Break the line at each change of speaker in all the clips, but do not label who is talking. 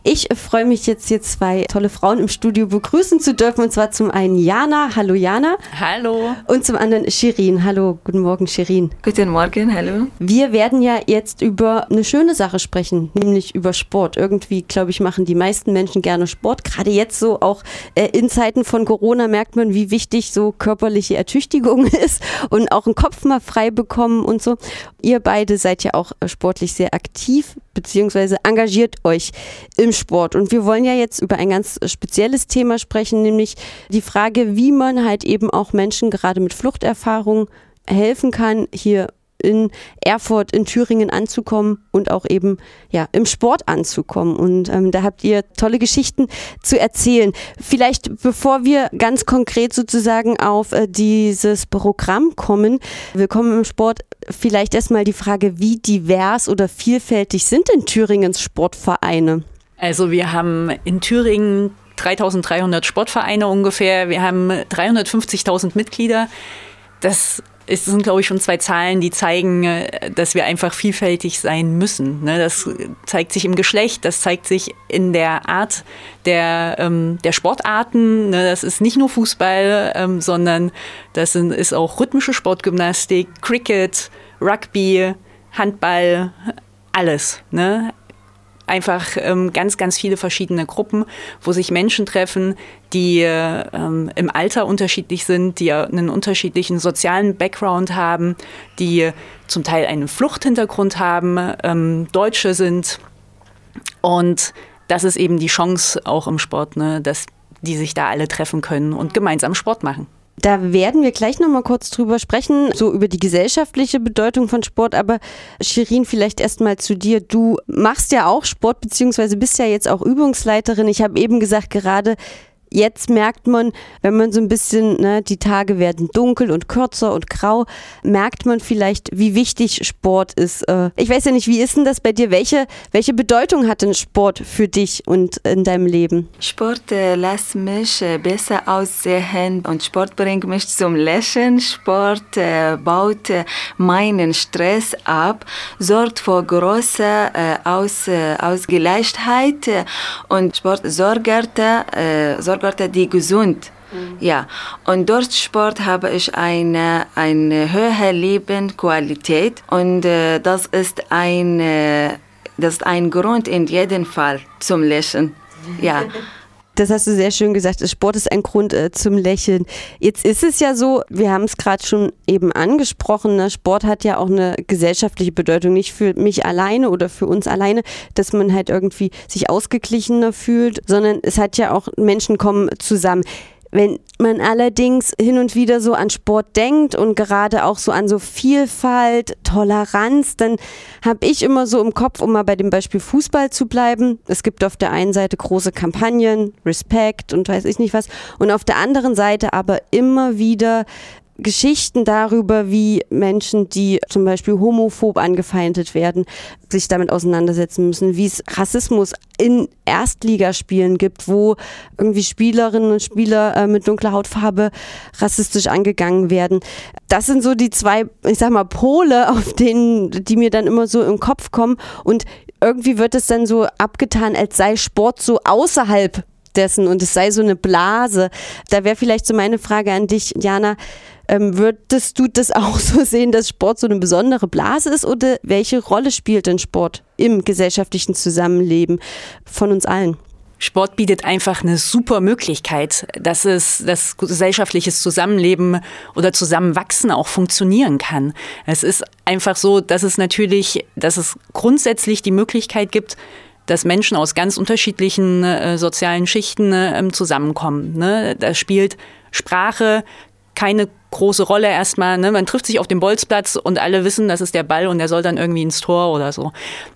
Ich freue mich jetzt hier zwei tolle Frauen im Studio begrüßen zu dürfen, und zwar zum einen Jana. Hallo Jana.
Hallo.
Und zum anderen Shirin. Hallo, guten Morgen Shirin.
Guten Morgen, hallo.
Wir werden ja jetzt über eine schöne Sache sprechen, nämlich über Sport. Irgendwie, glaube ich, machen die meisten Menschen gerne Sport. Gerade jetzt so auch in Zeiten von Corona merkt man, wie wichtig so körperliche Ertüchtigung ist und auch einen Kopf mal frei bekommen und so. Ihr beide seid ja auch sportlich sehr aktiv, beziehungsweise engagiert euch im Sport. Und wir wollen ja jetzt über ein ganz spezielles Thema sprechen, nämlich die Frage, wie man halt eben auch Menschen gerade mit Fluchterfahrung helfen kann, hier in Erfurt, in Thüringen anzukommen und auch eben ja im Sport anzukommen. Und da habt ihr tolle Geschichten zu erzählen. Vielleicht, bevor wir ganz konkret sozusagen auf dieses Programm kommen, Willkommen im Sport, vielleicht erstmal die Frage, wie divers oder vielfältig sind denn Thüringens Sportvereine?
Also wir haben in Thüringen 3.300 Sportvereine ungefähr. Wir haben 350.000 Mitglieder. Das sind, glaube ich, schon zwei Zahlen, die zeigen, dass wir einfach vielfältig sein müssen. Das zeigt sich im Geschlecht, das zeigt sich in der Art der Sportarten. Das ist nicht nur Fußball, sondern das ist auch rhythmische Sportgymnastik, Cricket, Rugby, Handball, alles. Einfach ganz, ganz viele verschiedene Gruppen, wo sich Menschen treffen, die im Alter unterschiedlich sind, die einen unterschiedlichen sozialen Background haben, die zum Teil einen Fluchthintergrund haben, Deutsche sind. Und das ist eben die Chance auch im Sport, dass die sich da alle treffen können und gemeinsam Sport machen.
Da werden wir gleich nochmal kurz drüber sprechen, so über die gesellschaftliche Bedeutung von Sport. Aber Shirin, vielleicht erstmal zu dir. Du machst ja auch Sport, beziehungsweise bist ja jetzt auch Übungsleiterin. Ich habe eben gesagt, gerade jetzt merkt man, wenn man so ein bisschen, die Tage werden dunkel und kürzer und grau, merkt man vielleicht, wie wichtig Sport ist. Ich weiß ja nicht, wie ist denn das bei dir? Welche Bedeutung hat denn Sport für dich und in deinem Leben?
Sport lässt mich besser aussehen und Sport bringt mich zum Lächeln. Sport baut meinen Stress ab, sorgt für große Ausgleichheit und Sport sorgt die gesund. Ja, und durch Sport habe ich eine höhere Lebensqualität und das ist ein Grund in jedem Fall zum Lächeln. Ja.
Das hast du sehr schön gesagt. Sport ist ein Grund zum Lächeln. Jetzt ist es ja so, wir haben es gerade schon eben angesprochen, Sport hat ja auch eine gesellschaftliche Bedeutung, nicht für mich alleine oder für uns alleine, dass man halt irgendwie sich ausgeglichener fühlt, sondern es hat ja auch, Menschen kommen zusammen. Wenn man allerdings hin und wieder so an Sport denkt und gerade auch so an so Vielfalt, Toleranz, dann habe ich immer so im Kopf, um mal bei dem Beispiel Fußball zu bleiben, es gibt auf der einen Seite große Kampagnen, Respekt und weiß ich nicht was, und auf der anderen Seite aber immer wieder Geschichten darüber, wie Menschen, die zum Beispiel homophob angefeindet werden, sich damit auseinandersetzen müssen, wie es Rassismus in Erstligaspielen gibt, wo irgendwie Spielerinnen und Spieler mit dunkler Hautfarbe rassistisch angegangen werden. Das sind so die zwei, ich sag mal, Pole, die mir dann immer so im Kopf kommen, und irgendwie wird es dann so abgetan, als sei Sport so außerhalb dessen und es sei so eine Blase. Da wäre vielleicht so meine Frage an dich, Jana, würdest du das auch so sehen, dass Sport so eine besondere Blase ist, oder welche Rolle spielt denn Sport im gesellschaftlichen Zusammenleben von uns allen?
Sport bietet einfach eine super Möglichkeit, dass das gesellschaftliches Zusammenleben oder Zusammenwachsen auch funktionieren kann. Es ist einfach so, dass es grundsätzlich die Möglichkeit gibt, dass Menschen aus ganz unterschiedlichen sozialen Schichten zusammenkommen. Da spielt Sprache keine große Rolle erstmal. Man trifft sich auf dem Bolzplatz und alle wissen, das ist der Ball und der soll dann irgendwie ins Tor oder so.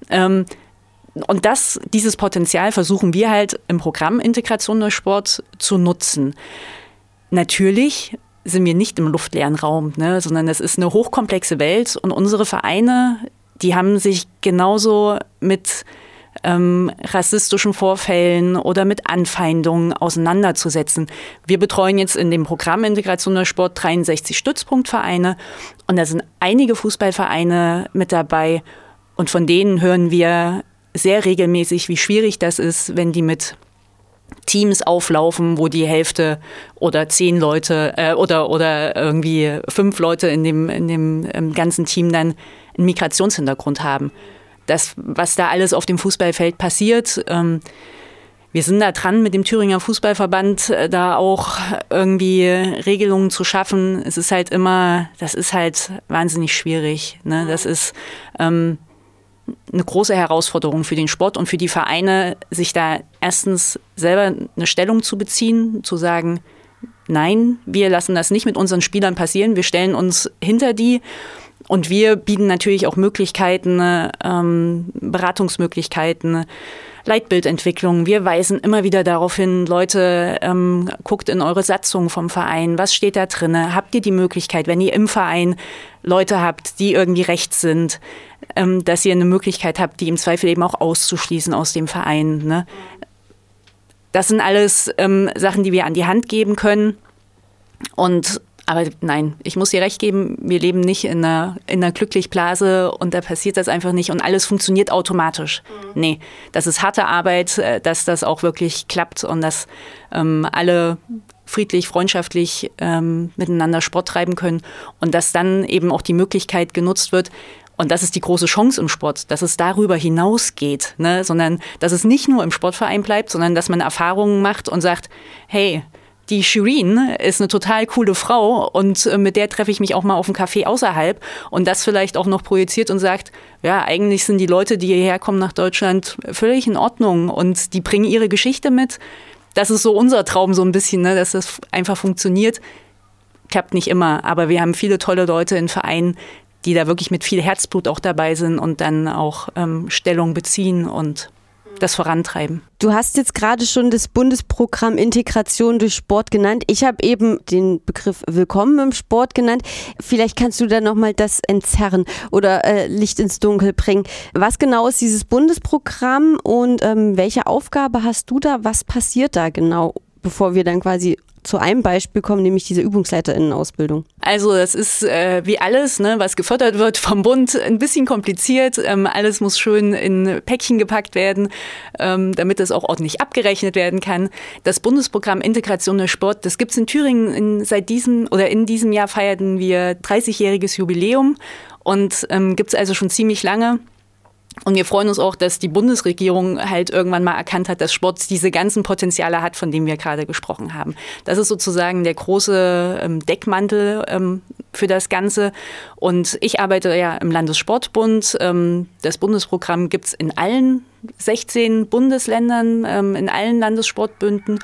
Und dieses Potenzial versuchen wir halt im Programm Integration durch Sport zu nutzen. Natürlich sind wir nicht im luftleeren Raum, sondern es ist eine hochkomplexe Welt, und unsere Vereine, die haben sich genauso mit rassistischen Vorfällen oder mit Anfeindungen auseinanderzusetzen. Wir betreuen jetzt in dem Programm Integration durch Sport 63 Stützpunktvereine, und da sind einige Fußballvereine mit dabei, und von denen hören wir sehr regelmäßig, wie schwierig das ist, wenn die mit Teams auflaufen, wo die Hälfte oder 10 Leute oder irgendwie 5 Leute in dem ganzen Team dann einen Migrationshintergrund haben. Das, was da alles auf dem Fußballfeld passiert, wir sind da dran, mit dem Thüringer Fußballverband da auch irgendwie Regelungen zu schaffen. Es ist halt das ist halt wahnsinnig schwierig. Ne? Das ist eine große Herausforderung für den Sport und für die Vereine, sich da erstens selber eine Stellung zu beziehen, zu sagen, nein, wir lassen das nicht mit unseren Spielern passieren, wir stellen uns hinter die und wir bieten natürlich auch Möglichkeiten, Beratungsmöglichkeiten, Leitbildentwicklung. Wir weisen immer wieder darauf hin, Leute, guckt in eure Satzung vom Verein, was steht da drin? Habt ihr die Möglichkeit, wenn ihr im Verein Leute habt, die irgendwie rechts sind, dass ihr eine Möglichkeit habt, die im Zweifel eben auch auszuschließen aus dem Verein. Ne? Das sind alles Sachen, die wir an die Hand geben können. Aber nein, ich muss dir recht geben, wir leben nicht in einer Glücklichblase und da passiert das einfach nicht und alles funktioniert automatisch. Nee, das ist harte Arbeit, dass das auch wirklich klappt und dass alle friedlich, freundschaftlich miteinander Sport treiben können und dass dann eben auch die Möglichkeit genutzt wird. Und das ist die große Chance im Sport, dass es darüber hinausgeht, ne? Sondern dass es nicht nur im Sportverein bleibt, sondern dass man Erfahrungen macht und sagt, hey, die Shirin ist eine total coole Frau und mit der treffe ich mich auch mal auf einen Café außerhalb und das vielleicht auch noch projiziert und sagt, ja, eigentlich sind die Leute, die hierher kommen nach Deutschland, völlig in Ordnung und die bringen ihre Geschichte mit. Das ist so unser Traum so ein bisschen, ne? Dass das einfach funktioniert. Klappt nicht immer, aber wir haben viele tolle Leute in Vereinen, die da wirklich mit viel Herzblut auch dabei sind und dann auch Stellung beziehen und das vorantreiben.
Du hast jetzt gerade schon das Bundesprogramm Integration durch Sport genannt. Ich habe eben den Begriff Willkommen im Sport genannt. Vielleicht kannst du da nochmal das entzerren oder Licht ins Dunkel bringen. Was genau ist dieses Bundesprogramm und welche Aufgabe hast du da? Was passiert da genau, bevor wir dann quasi zu einem Beispiel kommen, nämlich diese UbungsleiterInnen-Ausbildung?
Also das ist wie alles, ne, was gefördert wird vom Bund, ein bisschen kompliziert. Alles muss schön in Päckchen gepackt werden, damit es auch ordentlich abgerechnet werden kann. Das Bundesprogramm Integration durch Sport, das gibt es in Thüringen in diesem Jahr feierten wir 30-jähriges Jubiläum und gibt es also schon ziemlich lange. Und wir freuen uns auch, dass die Bundesregierung halt irgendwann mal erkannt hat, dass Sport diese ganzen Potenziale hat, von denen wir gerade gesprochen haben. Das ist sozusagen der große Deckmantel für das Ganze. Und ich arbeite ja im Landessportbund. Das Bundesprogramm gibt es in allen 16 Bundesländern, in allen Landessportbünden.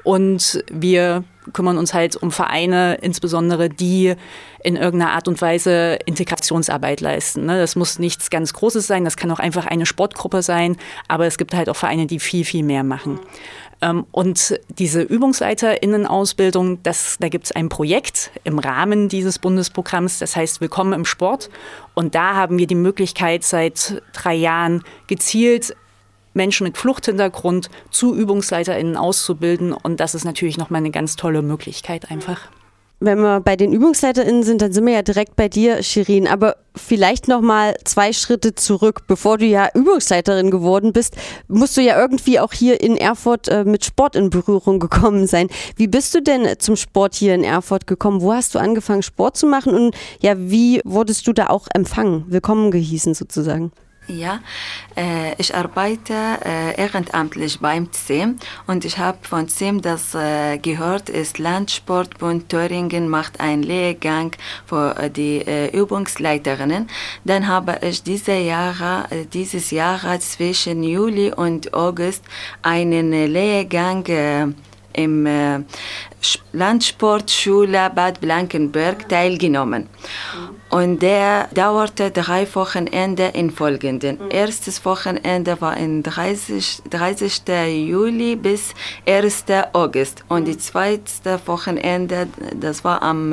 Und wir kümmern uns halt um Vereine, insbesondere die in irgendeiner Art und Weise Integrationsarbeit leisten. Ne? Das muss nichts ganz Großes sein, das kann auch einfach eine Sportgruppe sein, aber es gibt halt auch Vereine, die viel, viel mehr machen. Und diese ÜbungsleiterInnen-Ausbildung, da gibt es ein Projekt im Rahmen dieses Bundesprogramms, das heißt Willkommen im Sport. Und da haben wir die Möglichkeit, seit 3 Jahren gezielt Menschen mit Fluchthintergrund zu ÜbungsleiterInnen auszubilden. Und das ist natürlich nochmal eine ganz tolle Möglichkeit einfach.
Wenn wir bei den ÜbungsleiterInnen sind, dann sind wir ja direkt bei dir, Shirin. Aber vielleicht nochmal 2 Schritte zurück. Bevor du ja Übungsleiterin geworden bist, musst du ja irgendwie auch hier in Erfurt mit Sport in Berührung gekommen sein. Wie bist du denn zum Sport hier in Erfurt gekommen? Wo hast du angefangen, Sport zu machen? Und ja, wie wurdest du da auch empfangen, willkommen gehießen sozusagen?
Ja, ich arbeite ehrenamtlich beim CEM und ich habe von CEM das gehört, ist Landsportbund Thüringen macht einen Lehrgang für die Übungsleiterinnen. Dann habe ich dieses Jahr zwischen Juli und August einen Lehrgang im Landsportschule Bad Blankenberg teilgenommen. Und der dauerte 3 Wochenende in folgenden. Erstes Wochenende war in 30. Juli bis 1. August. Und die zweite Wochenende, das war am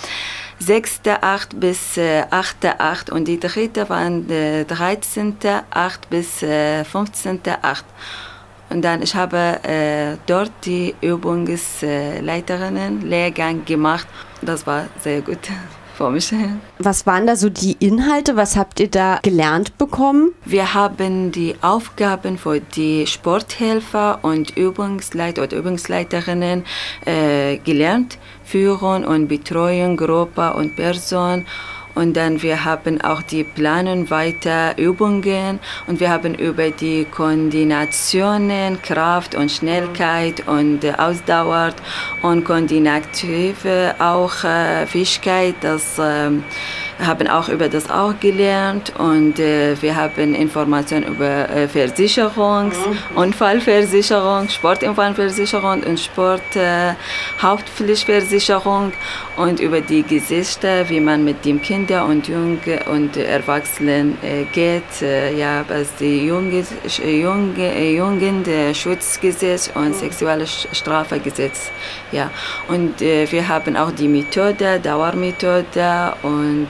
6.8. bis 8.8. Und die dritte war am 13.8. bis 15.8. Und dann ich habe dort die Übungsleiterinnen-Lehrgang gemacht. Das war sehr gut. für mich.
Was waren da so die Inhalte? Was habt ihr da gelernt bekommen?
Wir haben die Aufgaben für die Sporthelfer und Übungsleiter oder Übungsleiterinnen gelernt. Führung und Betreuung, Gruppe und Person. Und dann wir haben auch die Planen weiter Übungen und wir haben über die Koordinationen, Kraft und Schnellkeit und Ausdauer und koordinative auch Fähigkeit, das haben auch über das auch gelernt und wir haben Informationen über Unfallversicherung, Sportunfallversicherung und Haftpflichtversicherung und über die Gesetze, wie man mit den Kindern und Jungen und Erwachsenen geht, was die Jugendschutzgesetz und Sexualstrafgesetz. Ja. Und wir haben auch die Methode, Dauermethode und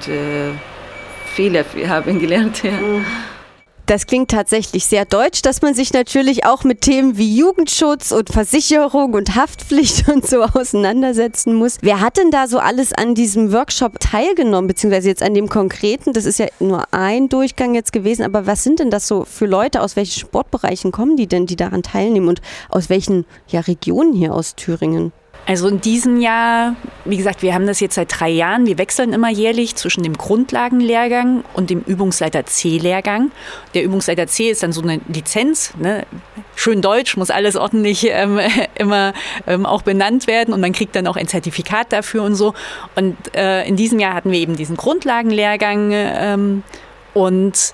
viele haben gelernt. Ja.
Das klingt tatsächlich sehr deutsch, dass man sich natürlich auch mit Themen wie Jugendschutz und Versicherung und Haftpflicht und so auseinandersetzen muss. Wer hat denn da so alles an diesem Workshop teilgenommen, beziehungsweise jetzt an dem konkreten? Das ist ja nur ein Durchgang jetzt gewesen, aber was sind denn das so für Leute? Aus welchen Sportbereichen kommen die denn, die daran teilnehmen und aus welchen Regionen hier aus Thüringen?
Also in diesem Jahr, wie gesagt, wir haben das jetzt seit 3 Jahren. Wir wechseln immer jährlich zwischen dem Grundlagenlehrgang und dem Übungsleiter C-Lehrgang. Der Übungsleiter C ist dann so eine Lizenz, ne? Schön deutsch, muss alles ordentlich immer auch benannt werden und man kriegt dann auch ein Zertifikat dafür und so. Und in diesem Jahr hatten wir eben diesen Grundlagenlehrgang und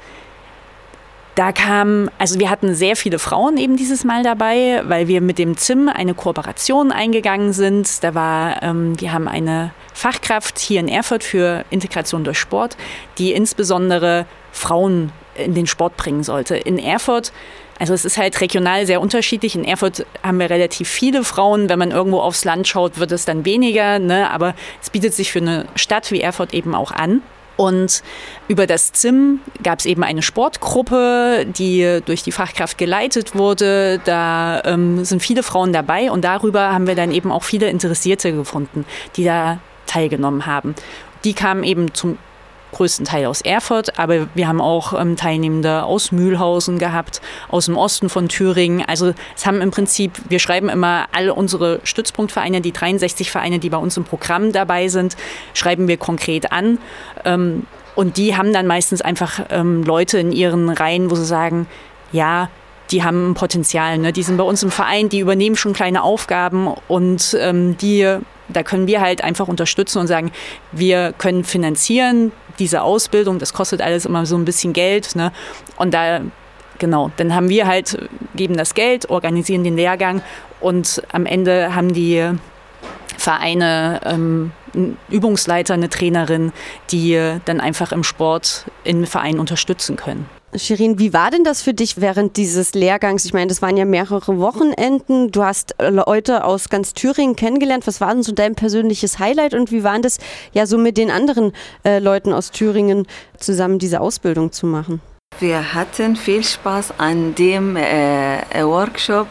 da wir hatten sehr viele Frauen eben dieses Mal dabei, weil wir mit dem ZIM eine Kooperation eingegangen sind. Wir haben eine Fachkraft hier in Erfurt für Integration durch Sport, die insbesondere Frauen in den Sport bringen sollte. In Erfurt, also es ist halt regional sehr unterschiedlich. In Erfurt haben wir relativ viele Frauen. Wenn man irgendwo aufs Land schaut, wird es dann weniger, ne? Aber es bietet sich für eine Stadt wie Erfurt eben auch an. Und über das ZIM gab es eben eine Sportgruppe, die durch die Fachkraft geleitet wurde. Da sind viele Frauen dabei und darüber haben wir dann eben auch viele Interessierte gefunden, die da teilgenommen haben. Die kamen eben zum größten Teil aus Erfurt, aber wir haben auch Teilnehmende aus Mühlhausen gehabt, aus dem Osten von Thüringen. Also es haben im Prinzip, wir schreiben immer alle unsere Stützpunktvereine, die 63 Vereine, die bei uns im Programm dabei sind, schreiben wir konkret an. Und die haben dann meistens einfach Leute in ihren Reihen, wo sie sagen, ja, die haben ein Potenzial, ne? Die sind bei uns im Verein, die übernehmen schon kleine Aufgaben und da können wir halt einfach unterstützen und sagen, wir können finanzieren diese Ausbildung, das kostet alles immer so ein bisschen Geld, ne? Und dann haben wir halt, geben das Geld, organisieren den Lehrgang und am Ende haben die Vereine einen Übungsleiter, eine Trainerin, die dann einfach im Sport im Verein unterstützen können.
Shirin, wie war denn das für dich während dieses Lehrgangs? Ich meine, das waren ja mehrere Wochenenden. Du hast Leute aus ganz Thüringen kennengelernt. Was war denn so dein persönliches Highlight und wie war das ja so mit den anderen Leuten aus Thüringen zusammen diese Ausbildung zu machen?
Wir hatten viel Spaß an dem Workshop.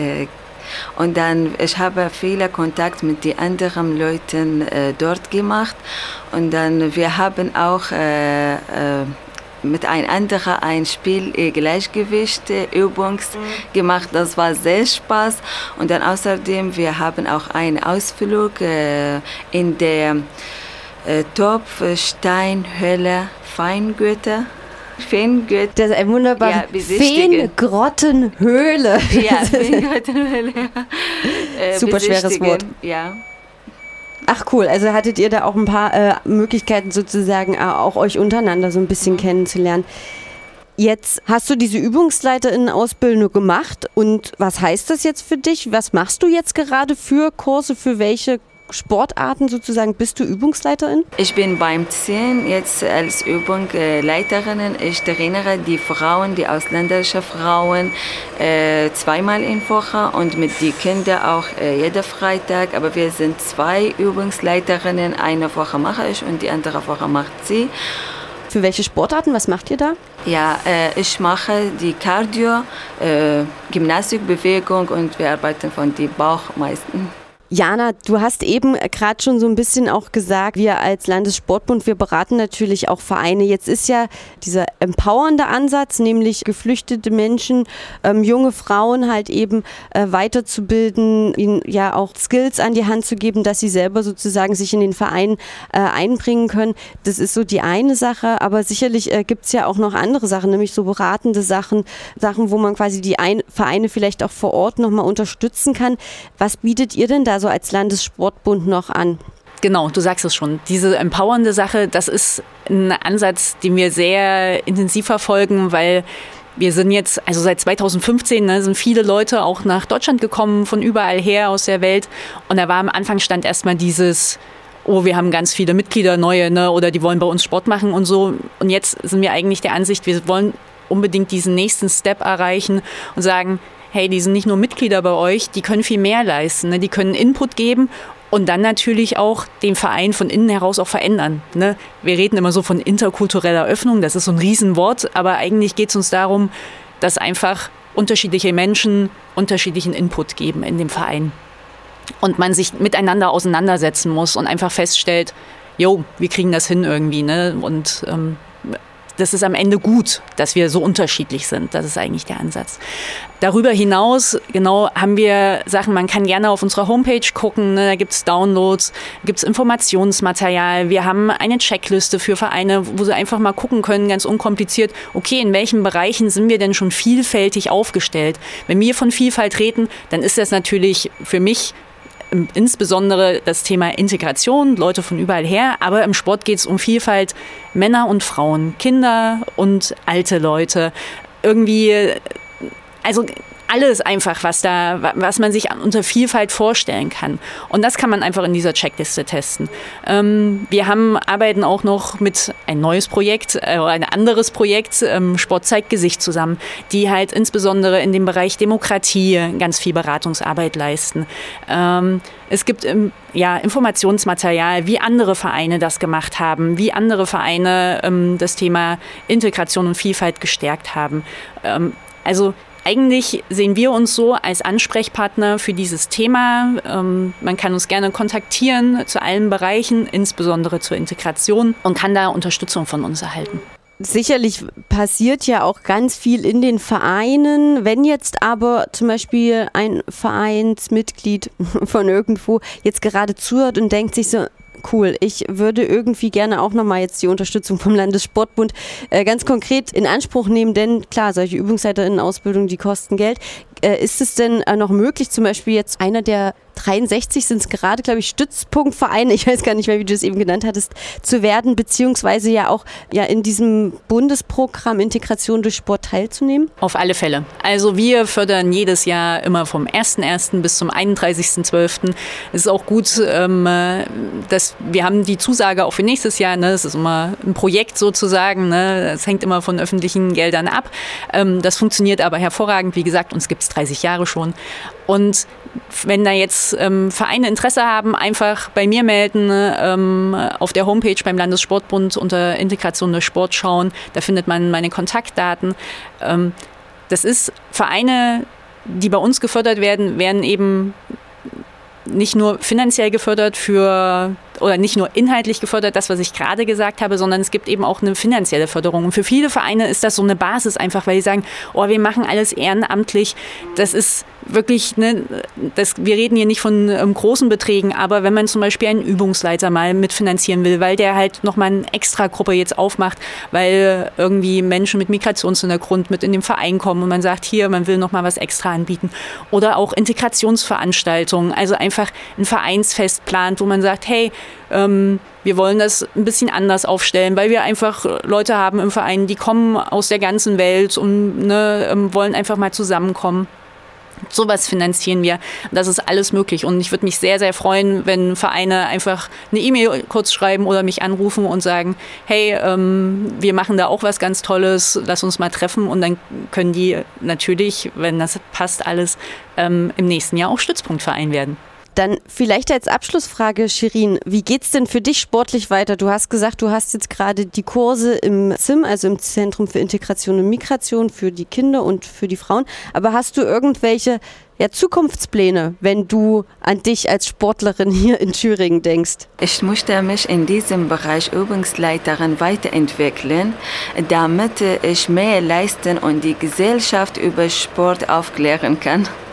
Und dann, ich habe viele Kontakt mit den anderen Leuten dort gemacht. Und dann, wir haben auch mit ein anderer ein Spiel Gleichgewicht Übungs gemacht. Das war sehr Spaß. Und dann außerdem, wir haben auch einen Ausflug in der Topfsteinhöhle Feingötter. Feengötter.
Das ist ein wunderbarer Feengrottenhöhle.
Ja, Feengrottenhöhle.
Super schweres Wort.
Ja.
Ach cool, also hattet ihr da auch ein paar Möglichkeiten sozusagen auch euch untereinander so ein bisschen kennenzulernen. Jetzt hast du diese Übungsleiterinnen-Ausbildung gemacht und was heißt das jetzt für dich? Was machst du jetzt gerade für Kurse, für welche Sportarten sozusagen bist du Übungsleiterin?
Ich bin beim 10 jetzt als Übungsleiterin. Ich trainiere die Frauen, die ausländischen Frauen, 2-mal in der Woche und mit den Kindern auch jeden Freitag. Aber wir sind 2 Übungsleiterinnen. Eine Woche mache ich und die andere Woche macht sie.
Für welche Sportarten? Was macht ihr da?
Ja, ich mache die Cardio, Gymnastikbewegung und wir arbeiten von dem Bauch meistens.
Jana, du hast eben gerade schon so ein bisschen auch gesagt, wir als Landessportbund, wir beraten natürlich auch Vereine. Jetzt ist ja dieser empowernde Ansatz, nämlich geflüchtete Menschen, junge Frauen halt eben weiterzubilden, ihnen ja auch Skills an die Hand zu geben, dass sie selber sozusagen sich in den Verein einbringen können. Das ist so die eine Sache, aber sicherlich gibt es ja auch noch andere Sachen, nämlich so beratende Sachen, wo man quasi die Vereine vielleicht auch vor Ort nochmal unterstützen kann. Was bietet ihr denn da so als Landessportbund noch an?
Genau, du sagst es schon. Diese empowernde Sache, das ist ein Ansatz, den wir sehr intensiv verfolgen, weil wir sind jetzt, also seit 2015, sind viele Leute auch nach Deutschland gekommen, von überall her aus der Welt. Und da war am Anfang stand erstmal dieses, oh, wir haben ganz viele Mitglieder, neue, oder die wollen bei uns Sport machen und so. Und jetzt sind wir eigentlich der Ansicht, wir wollen unbedingt diesen nächsten Step erreichen und sagen, hey, die sind nicht nur Mitglieder bei euch, die können viel mehr leisten, die können Input geben und dann natürlich auch den Verein von innen heraus auch verändern. Wir reden immer so von interkultureller Öffnung, das ist so ein Riesenwort, aber eigentlich geht es uns darum, dass einfach unterschiedliche Menschen unterschiedlichen Input geben in dem Verein und man sich miteinander auseinandersetzen muss und einfach feststellt, jo, wir kriegen das hin irgendwie, und das ist am Ende gut, dass wir so unterschiedlich sind. Das ist eigentlich der Ansatz. Darüber hinaus, haben wir Sachen, man kann gerne auf unserer Homepage gucken, da gibt es Downloads, gibt es Informationsmaterial. Wir haben eine Checkliste für Vereine, wo sie einfach mal gucken können, ganz unkompliziert, okay, in welchen Bereichen sind wir denn schon vielfältig aufgestellt? Wenn wir von Vielfalt reden, dann ist das natürlich für mich insbesondere das Thema Integration, Leute von überall her, aber im Sport geht es um Vielfalt, Männer und Frauen, Kinder und alte Leute, irgendwie, also alles einfach, was man sich unter Vielfalt vorstellen kann. Und das kann man einfach in dieser Checkliste testen. Wir arbeiten auch noch mit ein neues Projekt oder ein anderes Projekt, Sport zeigt Gesicht zusammen, die halt insbesondere in dem Bereich Demokratie ganz viel Beratungsarbeit leisten. Es gibt Informationsmaterial, wie andere Vereine das gemacht haben, wie andere Vereine das Thema Integration und Vielfalt gestärkt haben. Eigentlich sehen wir uns so als Ansprechpartner für dieses Thema. Man kann uns gerne kontaktieren zu allen Bereichen, insbesondere zur Integration, und kann da Unterstützung von uns erhalten.
Sicherlich passiert ja auch ganz viel in den Vereinen. Wenn jetzt aber zum Beispiel ein Vereinsmitglied von irgendwo jetzt gerade zuhört und denkt sich so, cool, ich würde irgendwie gerne auch nochmal jetzt die Unterstützung vom Landessportbund ganz konkret in Anspruch nehmen, denn klar, solche Übungsleiterinnen-Ausbildungen, die kosten Geld. Ist es denn noch möglich, zum Beispiel jetzt einer der 63 sind es gerade, glaube ich, Stützpunktvereine, ich weiß gar nicht mehr, wie du es eben genannt hattest, zu werden, beziehungsweise ja auch in diesem Bundesprogramm Integration durch Sport teilzunehmen?
Auf alle Fälle. Also wir fördern jedes Jahr immer vom 1.1. bis zum 31.12. Es ist auch gut, dass wir haben die Zusage auch für nächstes Jahr, es ist immer ein Projekt sozusagen, es hängt immer von öffentlichen Geldern ab. Das funktioniert aber hervorragend, wie gesagt, uns gibt es 30 Jahre schon. Und wenn da jetzt Vereine Interesse haben, einfach bei mir melden, auf der Homepage beim Landessportbund unter Integration durch Sport schauen, da findet man meine Kontaktdaten. Das ist Vereine, die bei uns gefördert werden eben nicht nur finanziell gefördert oder nicht nur inhaltlich gefördert, das, was ich gerade gesagt habe, sondern es gibt eben auch eine finanzielle Förderung. Und für viele Vereine ist das so eine Basis einfach, weil die sagen, wir machen alles ehrenamtlich. Das ist wirklich, wir reden hier nicht von großen Beträgen, aber wenn man zum Beispiel einen Übungsleiter mal mitfinanzieren will, weil der halt nochmal eine Extragruppe jetzt aufmacht, weil irgendwie Menschen mit Migrationshintergrund mit in den Verein kommen und man sagt, hier, man will nochmal was extra anbieten. Oder auch Integrationsveranstaltungen, also einfach ein Vereinsfest plant, wo man sagt, hey, wir wollen das ein bisschen anders aufstellen, weil wir einfach Leute haben im Verein, die kommen aus der ganzen Welt und wollen einfach mal zusammenkommen. Sowas finanzieren wir. Das ist alles möglich. Und ich würde mich sehr, sehr freuen, wenn Vereine einfach eine E-Mail kurz schreiben oder mich anrufen und sagen, hey, wir machen da auch was ganz Tolles, lass uns mal treffen. Und dann können die natürlich, wenn das passt alles, im nächsten Jahr auch Stützpunktverein werden.
Dann vielleicht als Abschlussfrage, Shirin, wie geht's denn für dich sportlich weiter? Du hast gesagt, du hast jetzt gerade die Kurse im ZIM, also im Zentrum für Integration und Migration, für die Kinder und für die Frauen. Aber hast du irgendwelche Zukunftspläne, wenn du an dich als Sportlerin hier in Thüringen denkst?
Ich möchte mich in diesem Bereich Übungsleiterin weiterentwickeln, damit ich mehr leisten und die Gesellschaft über Sport aufklären kann.